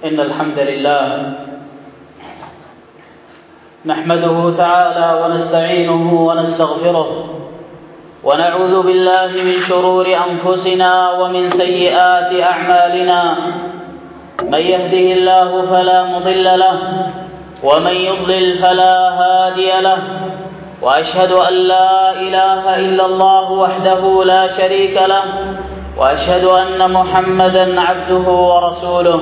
إن الحمد لله نحمده تعالى ونستعينه ونستغفره ونعوذ بالله من شرور أنفسنا ومن سيئات أعمالنا. من يهده الله فلا مضل له ومن يضلل فلا هادي له، وأشهد أن لا إله إلا الله وحده لا شريك له، وأشهد أن محمدا عبده ورسوله.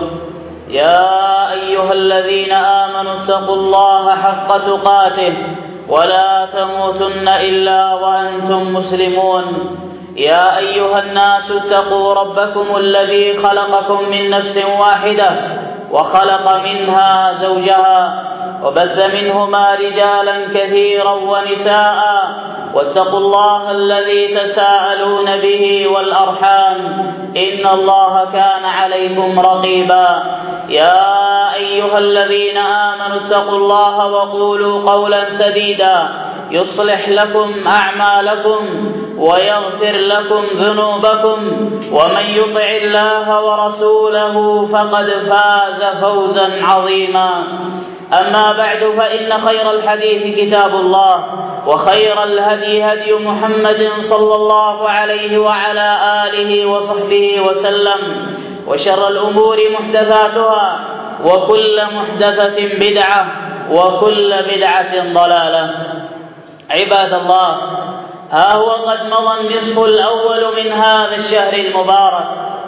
يا أيها الذين آمنوا اتقوا الله حق تقاته ولا تموتن إلا وأنتم مسلمون. يا أيها الناس اتقوا ربكم الذي خلقكم من نفس واحدة وخلق منها زوجها وبث منهما رجالا كثيرا ونساء، واتقوا الله الذي تساءلون به والأرحام إن الله كان عليكم رقيبا. يا أيها الذين آمنوا اتقوا الله وقولوا قولا سديدا يصلح لكم أعمالكم ويغفر لكم ذنوبكم، ومن يطع الله ورسوله فقد فاز فوزا عظيما. أما بعد، فإن خير الحديث كتاب الله، وخير الهدي هدي محمد صلى الله عليه وعلى آله وصحبه وسلم، وشر الأمور محدثاتها، وكل محدثة بدعة، وكل بدعة ضلالة. عباد الله، ها هو قد مضى النصف الأول من هذا الشهر المبارك،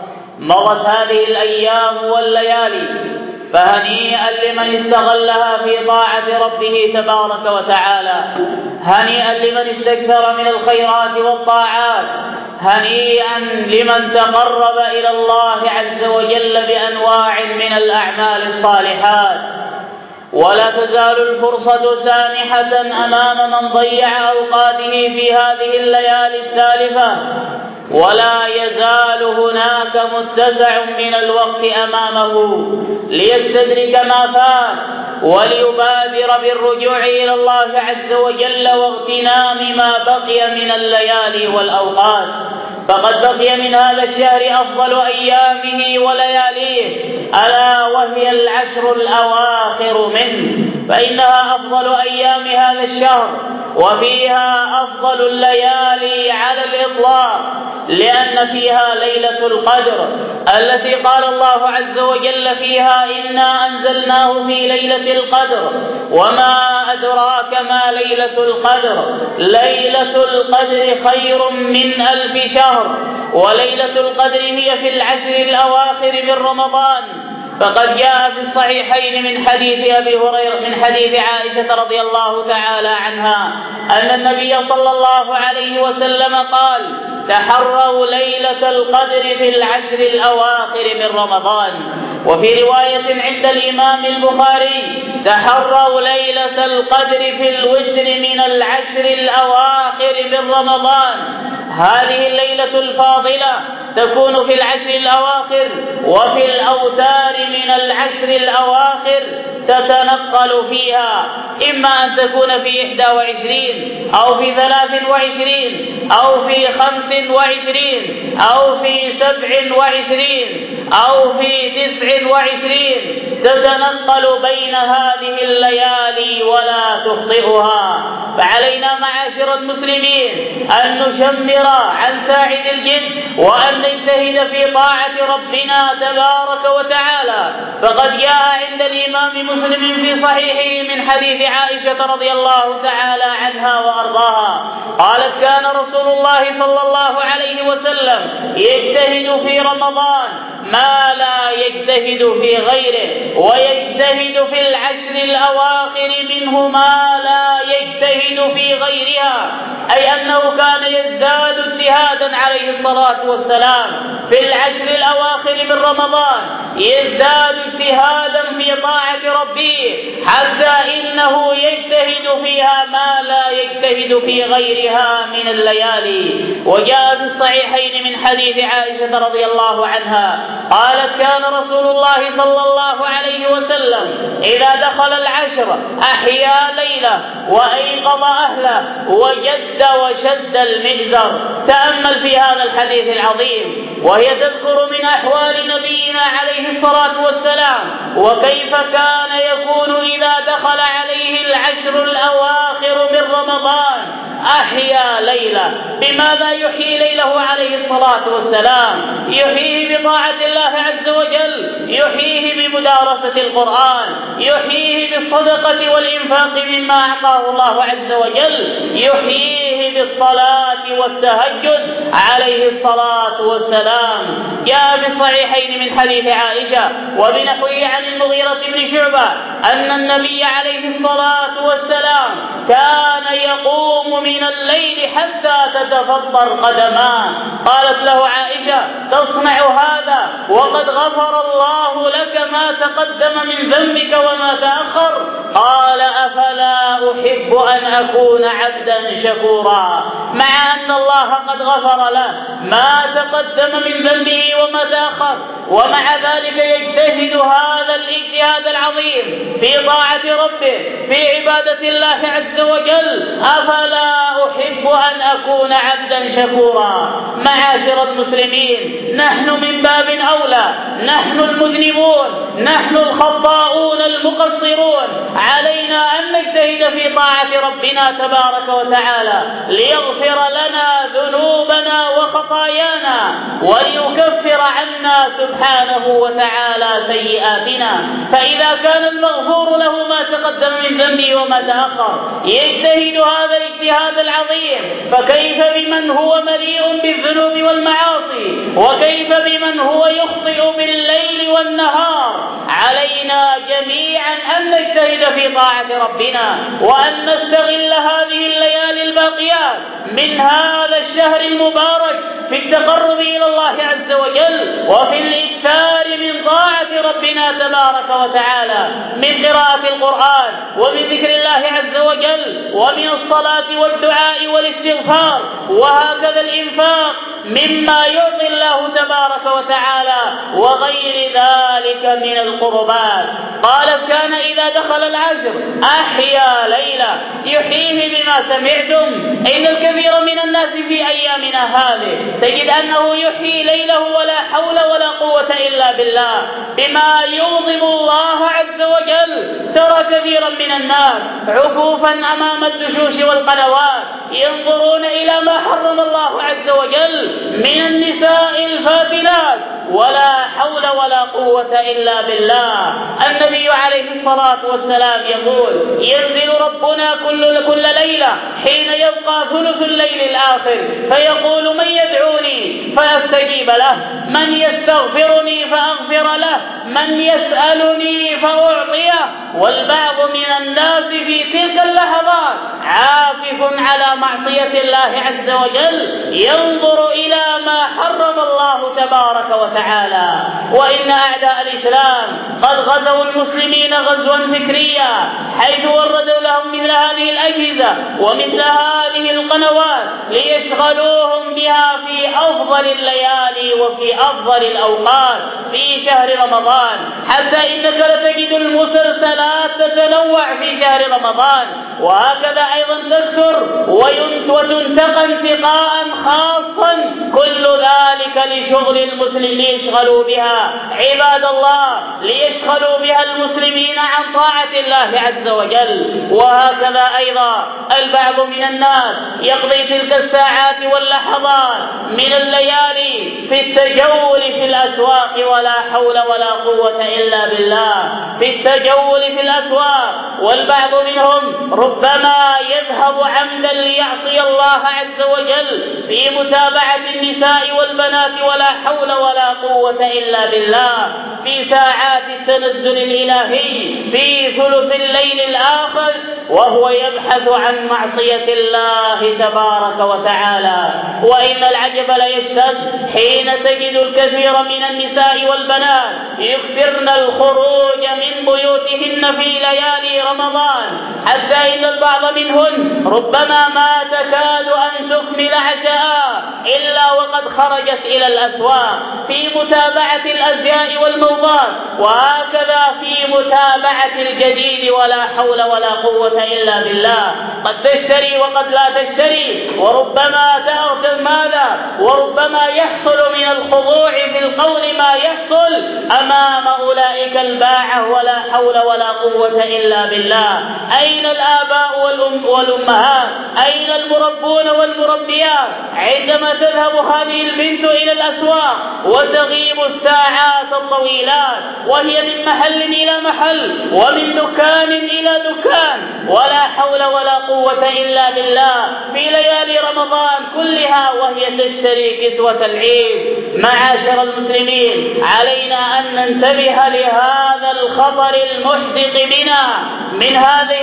مضت هذه الأيام والليالي، فهنيئا لمن استغلها في طاعة ربه تبارك وتعالى، هنيئا لمن استكثر من الخيرات والطاعات، هنيئا لمن تقرب إلى الله عز وجل بأنواع من الأعمال الصالحات. ولا تزال الفرصة سانحة أمام من ضيع أوقاته في هذه الليالي السالفة، ولا يزال هناك متسع من الوقت أمامه ليستدرك ما فات وليبادر بالرجوع إلى الله عز وجل واغتنام ما بقي من الليالي والأوقات. فقد بقي من هذا الشهر أفضل أيامه ولياليه، ألا وهي العشر الأواخر منه، فإنها أفضل أيام هذا الشهر، وفيها أفضل الليالي على الإطلاق، لأن فيها ليلة القدر التي قال الله عز وجل فيها: إنا أنزلناه في ليلة القدر وما أدراك ما ليلة القدر، ليلة القدر خير من 1000 شهر، وليلة القدر هي في العشر الأواخر من رمضان. فقد جاء في الصحيحين من حديث أبي هريرة من حديث عائشة رضي الله تعالى عنها أن النبي صلى الله عليه وسلم قال: تحروا ليلة القدر في العشر الأواخر من رمضان. وفي رواية عند الإمام البخاري: تحروا ليلة القدر في الوتر من العشر الأواخر من رمضان. هذه الليلة الفاضلة تكون في العشر الأواخر، وفي الأوتار من العشر الأواخر تتنقل فيها، إما أن تكون في 21 أو في 23 أو في 25 أو في 27 أو في 29، تتنقل بين هذه الليالي ولا تخطئها. فعلينا معاشر المسلمين أن نشمر عن ساعد الجد، وأن نجتهد في طاعة ربنا تبارك وتعالى. فقد جاء عند الإمام مسلم في صحيحه من حديث عائشة رضي الله تعالى عنها وأرضاها قالت: كان رسول الله صلى الله عليه وسلم يجتهد في رمضان ما لا يجتهد في غيره، ويجتهد في العشر الأواخر منه ما لا يجتهد في غيرها، أي أنه كان يزداد اجتهادا عليه الصلاة والسلام في العشر الأواخر من رمضان، يزداد اجتهادا في طاعة ربه، حتى إنه يجتهد فيها ما لا يجتهد في غيرها من الليالي. وجاء في الصحيحين من حديث عائشة رضي الله عنها قالت: كان رسول الله صلى الله عليه وسلم إذا دخل العشر أحيا ليلة وأيقظ أهله وجد وشد المئزر، تأمل في هذا الحديث العظيم، وهي تذكر من أحوال نبينا عليه الصلاة والسلام وكيف كان يكون إذا دخل عليه العشر الأواخر من رمضان أحيا ليلة. بماذا يحيي ليله عليه الصلاة والسلام؟ يحييه بطاعة الله عز وجل، يحييه بمدارسة القرآن، يحييه بالصدقة والإنفاق مما أعطاه الله عز وجل، يحييه بالصلاة والتهجد عليه الصلاة والسلام. جاء في الصحيحين من حديث عائشة وبنحوه عن المغيرة بن شعبة أن النبي عليه الصلاة والسلام كان يقوم من الليل حتى تتفطر قدماه. قالت له عائشة: تصنع هذا وقد غفر الله لك ما تقدم من ذنبك وما تأخر؟ قال: أفلا أحب أن أكون عبدا شكورا. مع أن الله قد غفر له ما تقدم من ذنبه وما تأخر، ومع ذلك يجتهد هذا الاجتهاد العظيم في طاعة ربه في عبادة الله عز وجل. أفلا أحب أن أكون عبدا شكورا. معاشر المسلمين، نحن من باب أولى، نحن المذنبون، نحن الخطاؤون المقصرون، علينا أن نجتهد في طاعة ربنا تبارك وتعالى ليغفر لنا ذنوبنا وخطايانا وليكفر عنا سبحانه وتعالى سيئاتنا. فإذا كان المغفور له ما تقدم من ذنبه وما تأخر يجتهد هذا الاجتهاد العظيم، فكيف بمن هو مليء بالذنوب والمعاصي؟ وكيف بمن هو يخطئ بالليل والنهار؟ علينا جميعا أن نجتهد في طاعة ربنا وأن نستغل هذه الليالي الباقيات من هذا الشهر المبارك في التقرب إلى الله عز وجل وفي الإكثار من طاعة ربنا تبارك وتعالى، من قراءة القرآن ومن ذكر الله عز وجل ومن الصلاة والدعاء والاستغفار، وهكذا الإنفاق مما يعطي الله تبارك وتعالى وغير ذلك من القربات. قالت: كان إذا دخل العشر أحيا ليلة. يحييه بما سمعتم. إن الكثير من الناس في أيامنا هذه تجد أنه يحيي ليله ولا حول ولا قوة إلا بالله بما يغضب الله عز وجل. ترى كثيرا من الناس عكوفا أمام الدشوش والقنوات ينظرون إلى ما حرم الله عز وجل من النساء الفاتنات، ولا حول ولا قوة إلا بالله. النبي عليه الصلاة والسلام يقول: ينزل ربنا كل ليلة حين يبقى ثلث الليل الآخر فيقول: من يدعوني فأستجيب له، من يستغفرني فأغفر له، من يسألني فأعطيه. والبعض من الناس في تلك اللحظات عاكف على معصية الله عز وجل ينظر إلى ما حرم الله تبارك وتعالى. وإن أعداء الإسلام قد غزوا المسلمين غزوا فكريا، حيث وردوا لهم مثل هذه الأجهزة ومثل هذه القنوات ليشغلوهم بها في أفضل الليالي وفي أفضل الأوقات في شهر رمضان، حتى إنك لتجد المسلسلات تتنوع في شهر رمضان، وهكذا أيضا تكثر وتنتقى انتقاء خاصا، كل ذلك لشغل المسلمين ليشغلوا بها عباد الله، ليشغلوا بها المسلمين عن طاعة الله عز وجل. وهكذا أيضا البعض من الناس يقضي تلك الساعات واللحظات من الليالي في التجول في الأسواق، ولا حول ولا قوة إلا بالله، في التجول في الأسواق. والبعض منهم ربما يذهب عمدا ليعصي الله عز وجل في متابعة النساء والبنات، ولا حول ولا قوة إلا بالله، في ساعات التنزل الإلهي في ثلث الليل الآخر وهو يبحث عن معصية الله تبارك وتعالى. وإن العجب ليشتد حين تجد الكثير من النساء والبنات يكثرن الخروج من بيوتهن في ليالي رمضان، حتى إن البعض منهن ربما ما تكاد أن تكمل عشاء إلا وقد وقد خرجت إلى الأسواق في متابعة الأزياء والموضات، وهكذا في متابعة الجديد. ولا حول ولا قوة إلا بالله. قد تشتري وقد لا تشتري، وربما تأخذ ماذا، وربما يحصل من الخضوع في القول ما يحصل أمام أولئك الباعة. ولا حول ولا قوة إلا بالله. أين الآباء والأمهات؟ أين المربون والمربيات عندما تذهب هذه البنت إلى الأسواق وتغيب الساعات الطويلات وهي من محل إلى محل ومن دكان إلى دكان؟ ولا حول ولا قوة إلا بالله. في ليالي رمضان كلها وهي تشتري كسوة العيد. معاشر المسلمين، علينا أن ننتبه لهذا الخطر المحدق بنا من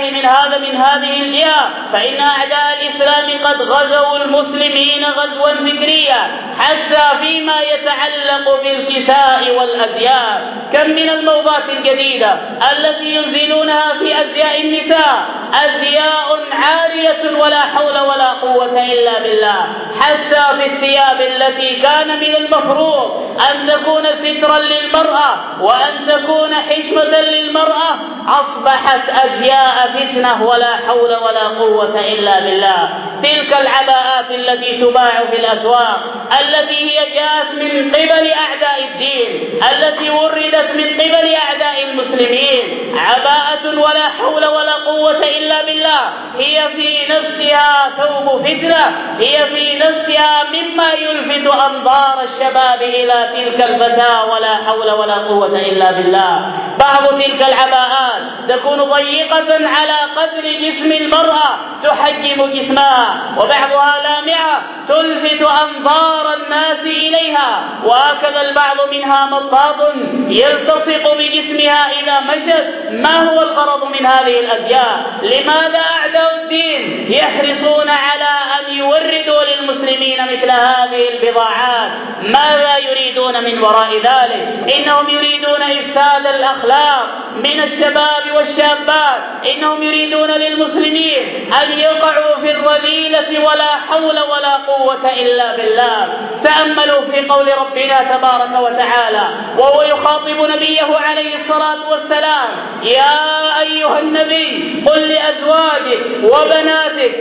هذه الجهة، فإن أعداء الإسلام قد غزوا المسلمين غزوا فكريا حتى فيما يتعلق بالكساء والأزياء. كم من الموضات الجديدة التي ينزلونها في أزياء النساء، أزياء عارية ولا حول ولا قوة إلا بالله. حتى في الثياب التي كان من المفروض أن تكون سترا للمرأة وأن تكون حشمة للمرأة أصبحت أزياء فتنة. ولا حول ولا قوة إلا بالله. تلك العباءات التي تباع في الأسواق التي هي جاءت من قبل أعداء الدين، التي وردت من قبل أعداء المسلمين، عباءة ولا حول ولا قوة إلا بالله. هي في نفسها ثوب فتنة، هي في نفسها مما يلفت أنظار الشباب إلى تلك الفتاة. ولا حول ولا قوة إلا بالله. بعض تلك العباءات تكون ضيقة على قدر جسم المرأة تحجم جسمها، وبعضها لامعة تلفت أنظار الناس إليها، وهكذا البعض منها مطاط يلتصق بجسمها إذا مشت. ما هو الغرض من هذه الأزياء؟ لماذا أعداء الدين يحرصون على أن يوردوا للمسلمين مثل هذه البضاعات؟ ماذا يريدون من وراء ذلك؟ إنهم يريدون إفساد الأخلاق من الشباب والشابات. إنهم يريدون للمسلمين أن يقعوا في الرذيلة. ولا حول ولا قوة إلا بالله. تأملوا في قول ربنا تبارك وتعالى وهو يخاطب نبيه عليه الصلاة والسلام: يا أيها النبي قل لأزواجك وبناتك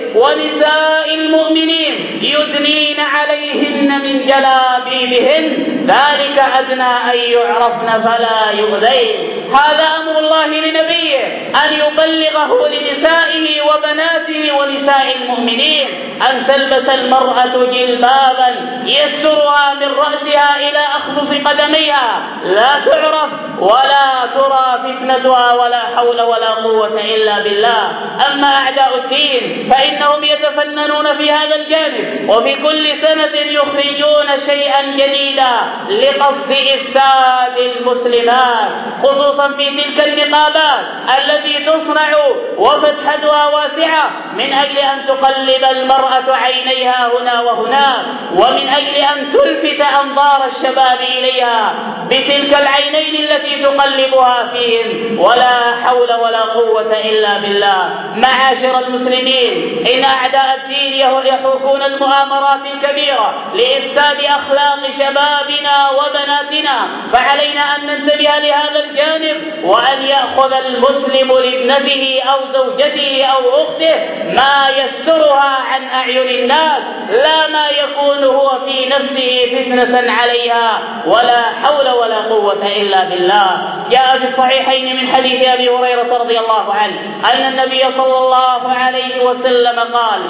ونساء المؤمنين يدنين عليهن من جلابيبهن ذلك أدنى أن يعرفن فلا يؤذين. هذا أمر الله لنبيه أن يبلغه لنسائه وبناته ونساء المؤمنين أن تلبس المرأة جلبابا يسترها من رأسها إلى أخمص قدميها، لا تعرف ولا ترى فتنتها. ولا حول ولا قوة إلا بالله. أما أعداء الدين فإنهم يتفننون في هذا الجانب، وفي كل سنة يخرجون شيئا جديدا لقصد إفساد المسلمات، خصوصا في تلك النقابات التي تصنع وفتحتها واسعة من أجل أن تقلب المرأة عينيها هنا وهناك، ومن أجل أن تلفت أنظار الشباب إليها بتلك العينين التي تقلبها فيهم. ولا حول ولا قوة إلا بالله. معاشر المسلمين، إن أعداء الدين يحوكون المؤامرات الكبيرة لإفساد أخلاق شبابنا وبناتنا، فعلينا أن ننتبه لهذا الجانب، وأن يأخذ المسلم لابنته أو زوجته أو أخته ما يسترها عن أعين الناس، لا ما يكون هو في نفسه فتنة عليها. ولا حول ولا قوة إلا بالله. جاء في الصحيحين من حديث أبي هريرة رضي الله عنه أن النبي صلى الله عليه وسلم قال: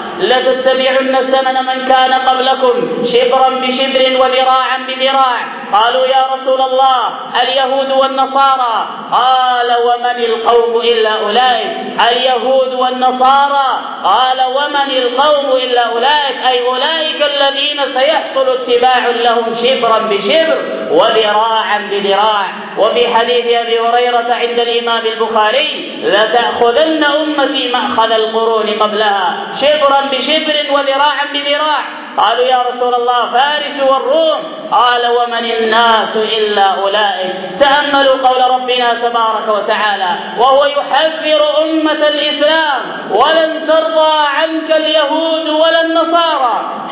لتتبعن سنن من كان قبلكم شبرا بشبر وذراعا بذراع. قالوا: يا رسول الله اليهود والنصارى؟ قال: ومن القوم إلا أولئك. اليهود والنصارى. قال: ومن القوم إلا أولئك، أي أولئك الذين سيحصل اتباع لهم شبرا بشبر وذراعا بذراع. وفي حديث أبي هريرة عند الإمام البخاري: لتأخذن أمتي مأخذ القرون قبلها شبرا بشبر وذراعا بذراع. قالوا: يا رسول الله فارس والروم؟ قال: ومن الناس إلا أولئك. تأملوا قول ربنا تبارك وتعالى وهو يحذر أمة الإسلام: ولن ترضى عنك اليهود ولا النصارى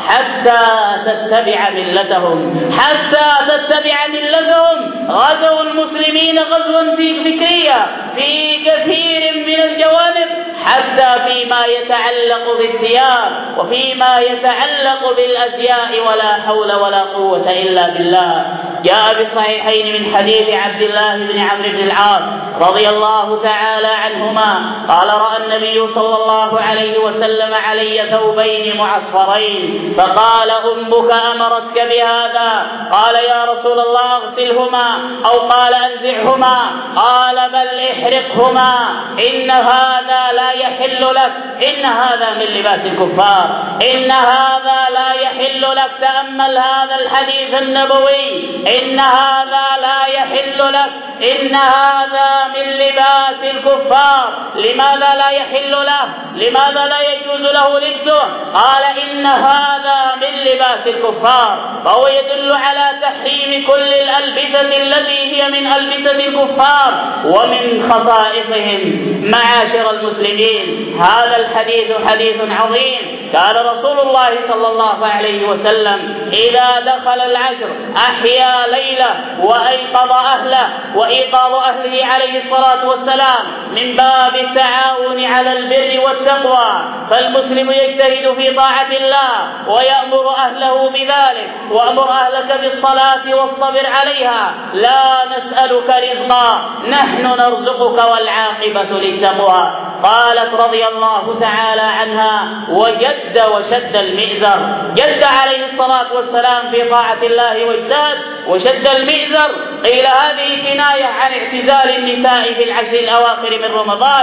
حتى تتبع ملتهم، حتى تتبع ملتهم. غزوا المسلمين غزوا فكريا في كثير من الجوانب، حتى فيما يتعلق بالثياب وفيما يتعلق بالأزياء، ولا حول ولا قوة إلا بالله. جاء في الصحيحين من حديث عبد الله بن عمرو بن العاص رضي الله تعالى عنهما قال: رأى النبي صلى الله عليه وسلم علي ثوبين معصفرين، فقال: أمك أمرتك بهذا؟ قال: يا رسول الله اغسلهما، أو قال: أنزعهما. قال: بل احرقهما، إن هذا لا يحل لك، إن هذا من لباس الكفار، إن هذا لا يحل لك. تأمل هذا الحديث النبوي، إن هذا لا يحل لك، إن هذا من لباس الكفار. لماذا لا يحل له؟ لماذا لا يجوز له لبسه؟ قال: إن هذا من لباس الكفار. فهو يدل على تحريم كل الألبسة التي هي من ألبسة الكفار ومن خصائصهم. معاشر المسلمين، هذا الحديث حديث عظيم. قال رسول الله صلى الله عليه وسلم: إذا دخل العشر أحيا ليلة وأيقظ أهله، وإيقاظ أهله عليه الصلاة والسلام من باب التعاون على البر والتقوى. فالمسلم يجتهد في طاعة الله ويأمر أهله بذلك: وأمر أهلك بالصلاة واصطبر عليها، لا نسألك رزقا نحن نرزقك والعاقبة للتقوى. قالت رضي الله تعالى عنها: وجد وشد المئزر. جد عليه الصلاة والسلام في طاعة الله واجتهد، وشد المئزر. قيل هذه كناية عن اعتزال النساء في العشر الأواخر من رمضان،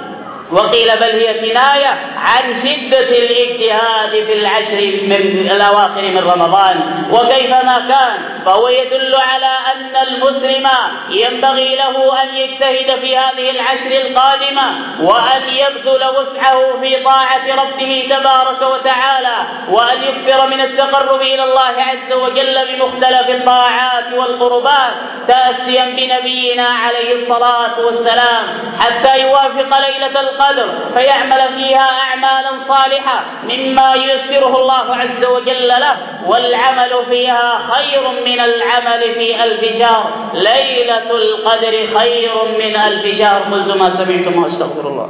وقيل بل هي كناية عن شدة الاجتهاد في العشر من الأواخر من رمضان. وكيفما كان، فهو يدل على أن المسلم ينبغي له أن يجتهد في هذه العشر القادمة، وأن يبذل وسعه في طاعة ربه تبارك وتعالى، وأن يكثر من التقرب إلى الله عز وجل بمختلف الطاعات والقربات، تأسيا بنبينا عليه الصلاة والسلام، حتى يوافق ليلة القدر فيعمل فيها أعمالا صالحة مما ييسره الله عز وجل له. والعمل فيها خير من العمل في 1000 شهر. ليلة القدر خير من 1000 شهر. قلت ما سمعتم واستغفر الله.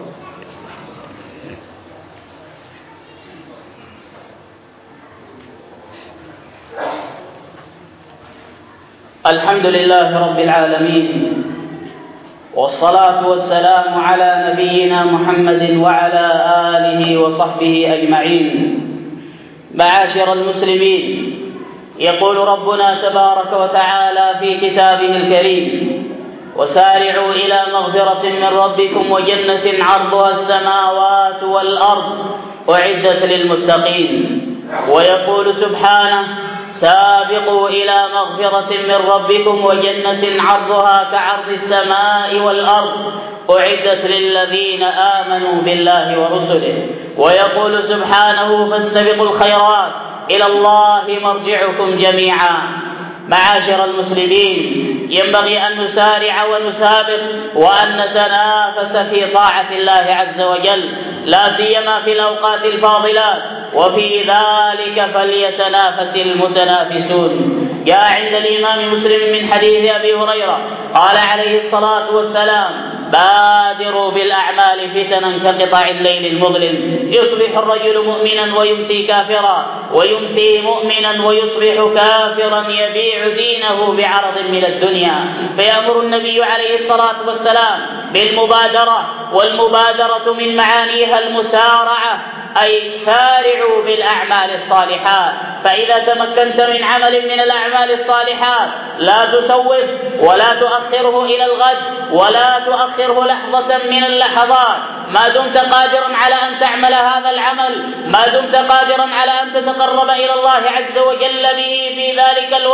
الحمد لله رب العالمين، والصلاة والسلام على نبينا محمد وعلى آله وصحبه أجمعين. معاشر المسلمين، يقول ربنا تبارك وتعالى في كتابه الكريم: وسارعوا إلى مغفرة من ربكم وجنة عرضها السماوات والأرض أعدت للمتقين. ويقول سبحانه: سابقوا إلى مغفرة من ربكم وجنة عرضها كعرض السماء والأرض أعدت للذين آمنوا بالله ورسله. ويقول سبحانه: فاستبقوا الخيرات إلى الله مرجعكم جميعا. معاشر المسلمين، ينبغي أن نسارع ونسابق وأن نتنافس في طاعة الله عز وجل، لا سيما في الأوقات الفاضلات، وفي ذلك فليتنافس المتنافسون. جاء عند الإمام مسلم من حديث أبي هريرة قال عليه الصلاة والسلام: بادروا بالأعمال فتنا كقطع الليل المظلم، يصبح الرجل مؤمنا ويمسي كافرا، ويمسي مؤمنا ويصبح كافرا، يبيع دينه بعرض من الدنيا. فيأمر النبي عليه الصلاة والسلام بالمبادرة، والمبادرة من معانيها المسارعة، أي سارعوا بالأعمال الصالحات. فإذا تمكنت من عمل من الأعمال الصالحات لا تسوف ولا تؤخره إلى الغد، ولا تؤخره لحظة من اللحظات. ما دمت قادرا على أن تعمل هذا العمل، ما دمت قادرا على أن تتقرب إلى الله عز وجل به في ذلك الوقت،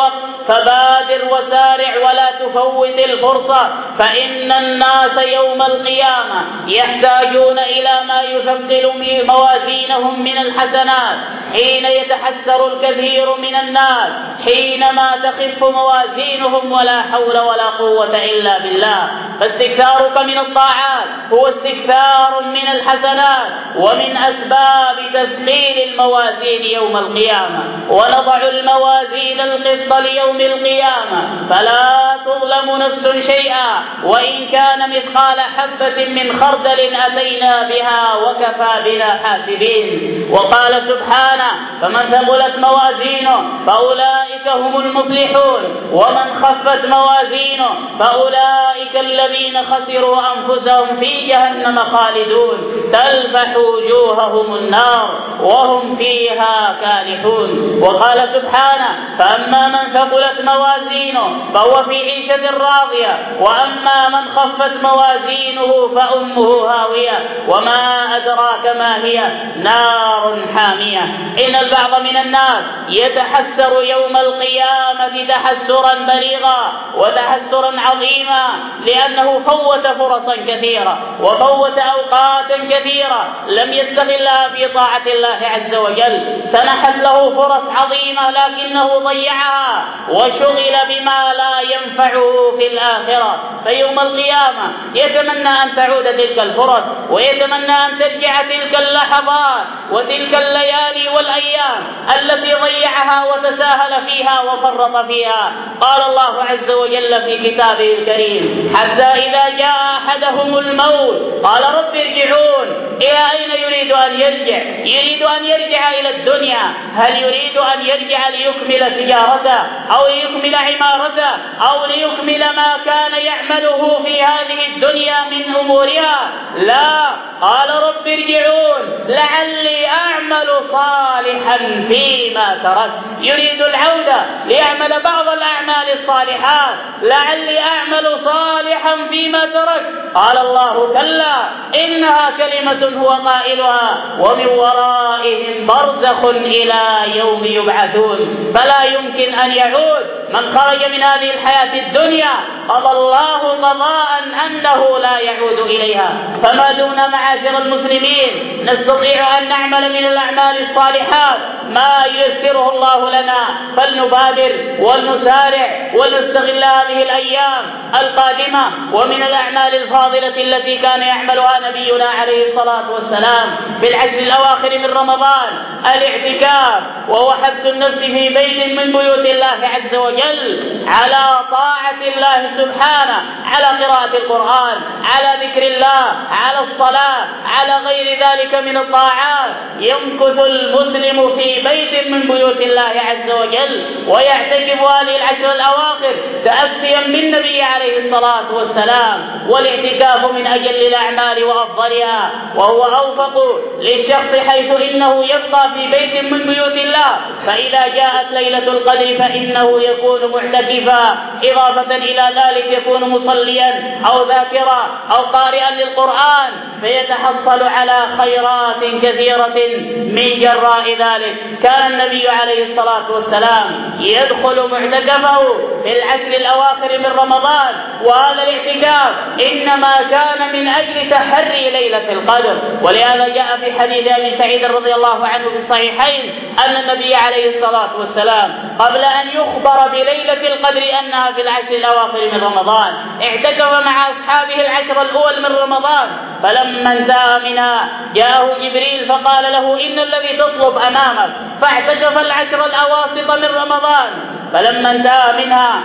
فبادر وسارع ولا تفوت الفرصة، فإن الناس يوم القيامة يحتاجون إلى ما يثقل موازينهم من الحسنات، حين يتحسر الكثير من الناس حينما تخف موازينهم ولا حول ولا قوة إلا بالله. فاستكثارك من الطاعات هو استكثار من الحسنات ومن أسباب تثقيل الموازين يوم القيامة. ونضع الموازين القسط ليوم القيامة فلا تظلم نفس شيئا وإن كان مثقال حبة من خردل أتينا بها وكفى بنا حاسبين. وقال سبحانه: فمن ثقلت موازينه فأولئك هم المفلحون ومن خفت موازينه فأولئك الذين خسروا أنفسهم في جهنم خالدون تلفح وجوههم النار وهم فيها كالحون. وقال سبحانه: فأما من ثقلت موازينه فهو في عيشة راضية وأما من خفت موازينه فأمه هاوية وما أدراك ما هي نار حامية. إن البعض من الناس يتحسر يوم القيامة تحسرا بليغا وتحسرا عظيما لأنه فوت فرصا كثيرة وفوت أوقاتا كثيرة لم يستغلها في طاعة الله عز وجل. سنحت له فرص عظيمة لكنه ضيعها وشغل بما لا ينفعه في الآخرة. فيوم القيامة يتمنى أن تعود تلك الفرص ويتمنى أن ترجع تلك اللحظات وتلك الليالي والأيام التي ضيعها وتساهل فيها وفرط فيها. قال الله عز وجل في كتابه الكريم: حتى إذا جاء أحدهم الموت قال رب ارجعون. إلى أين يريد أن يرجع؟ يريد أن يرجع إلى الدنيا. هل يريد أن يرجع ليكمل تجارته أو ليكمل عمارته أو ليكمل ما كان يعمله في هذه الدنيا من أمورها؟ لا، قال رب ارجعون لعلي أعمل صالحا فيما ترك. يريد العودة ليعمل بعض الأعمال الصالحات، لعلي أعمل صالحا فيما ترك. قال الله: كلا إنها كلمة هو قائلها ومن ورائهم برزخ إلى يوم يبعثون. فلا يمكن أن يعود من خرج من هذه الحياة الدنيا قضى الله قضاء أنه لا يعود إليها. فما دون معاشر المسلمين نستطيع أن نعمل من الأعمال الصالحات ما ييسره الله لنا، فلنبادر ولنسارع ولنستغل هذه الأيام القادمة. ومن الأعمال الفاضلة التي كان يعملها نبينا عليه الصلاة والسلام في العشر الأواخر من رمضان الاعتكاف، وهو حبس النفس في بيت من بيوت الله عز وجل على طاعة الله سبحانه، على قراءة القرآن، على ذكر الله، على الصلاة، على غير ذلك من الطاعات. يمكث المسلم في بيت من بيوت الله عز وجل ويعتكف هذه العشر الأواخر تأسيا بالنبي عليه الصلاة والسلام. والاعتكاف من أجل الأعمال وأفضلها، وهو أوفق للشخص حيث إنه يبقى في بيت من بيوت الله، فإذا جاءت ليلة القدر فإنه يكون معتكفا، إضافة إلى ذلك يكون مصليا أو ذاكرا أو قارئا للقرآن، فيتحصل على خيرات كثيرة من جراء ذلك. كان النبي عليه الصلاة والسلام يدخل معتكفه في العشر الأواخر من رمضان، وهذا الاعتكاف إنما كان من أجل تحري ليلة القدر. ولهذا جاء في حديث أبي سعيد رضي الله عنه في الصحيحين أن النبي عليه الصلاة والسلام قبل أن يخبر بليلة القدر أنها في العشر الأواخر من رمضان اعتكف مع أصحابه العشر الأول من رمضان، فلما انتهى منها جاءه جبريل فقال له: إن الذي تطلب أمامك. فاعتكف العشر الأواسط من رمضان، فلما انتهى منها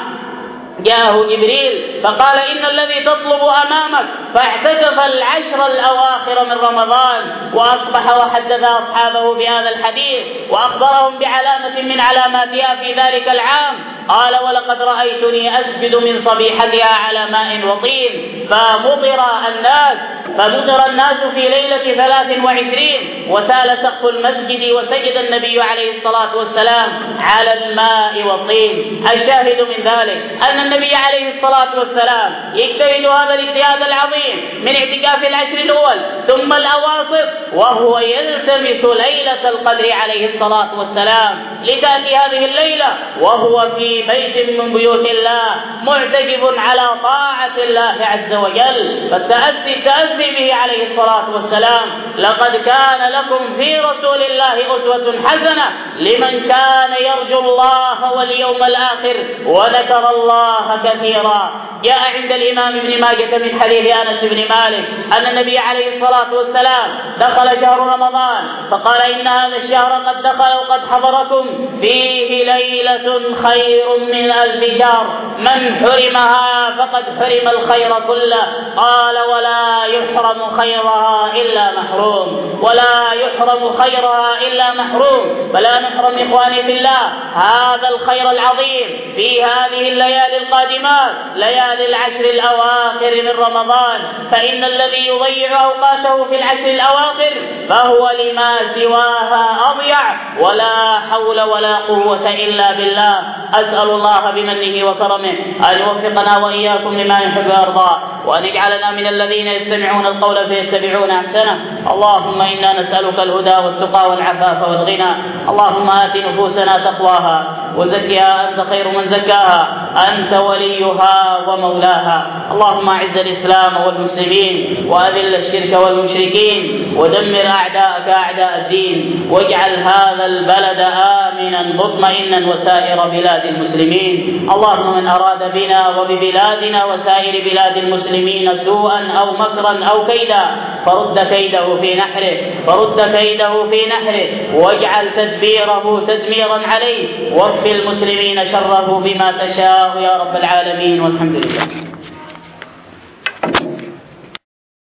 جاءه جبريل فقال: إن الذي تطلب أمامك. فاعتكف العشر الأواخر من رمضان، وأصبح وحدث أصحابه بهذا الحديث وأخبرهم بعلامة من علاماتها في ذلك العام. قال: ولقد رأيتني أسجد من صبيحتها على ماء وطين فمطر الناس فمطر الناس في ليلة 23 وسال سقف المسجد وسجد النبي عليه الصلاة والسلام على الماء والطين. الشاهد من ذلك أن النبي عليه الصلاة والسلام يجتهد هذا الاجتهاد العظيم من اعتكاف العشر الأول ثم الأواسط وهو يلتمس ليلة القدر عليه الصلاة والسلام، لتأتي هذه الليلة وهو في بيت من بيوت الله معتكف على طاعة الله عز وجل. فالتأسي به عليه الصلاة والسلام: لقد كان لكم في رسول الله أسوة حسنة لمن كان يرجو الله واليوم الآخر وذكر الله كثيرا. جاء عند الإمام ابن ماجه من حديث أنس بن مالك أن النبي عليه الصلاة والسلام دخل شهر رمضان فقال: إن هذا الشهر قد دخل وقد حضركم، فيه ليلة خير من 1000 شهر، من حرمها فقد حرم الخير كله. قال: ولا يحرم خيرها إلا محروم، ولا يحرم خيرها إلا محروم. فلا نحرم إخواني في الله هذا الخير العظيم في هذه الليالي القادمات، ليالي العشر الأواخر من رمضان، فإن الذي يضيع أوقاته في العشر الأواخر فهو لما سواها أضيع، ولا حول ولا قوة إلا بالله. أسأل الله بمنه وكرمه أن يوفقنا وإياكم لما يحب ويرضى، وأن يجعلنا من الذين يستمعون القول فيتبعون أحسنه. اللهم إنا نسألك الهدى والتقى والعفاف والغنى. اللهم آت نفوسنا تقواها وزكها أنت خير من زكاها، أنت وليها ومولاها. اللهم أعز الإسلام والمسلمين وأذل الشرك والمشركين ودمر أعداءك أعداء الدين، واجعل هذا البلد آمنا مطمئنا وسائر بلاد المسلمين. اللهم من أراد بنا وببلادنا وسائر بلاد المسلمين سوءا أو مكرا أو كيدا فرد كيده في نحره واجعل تدبيره تدميرا عليه، واكف المسلمين شره بما تشاء يا رب العالمين، والحمد لله.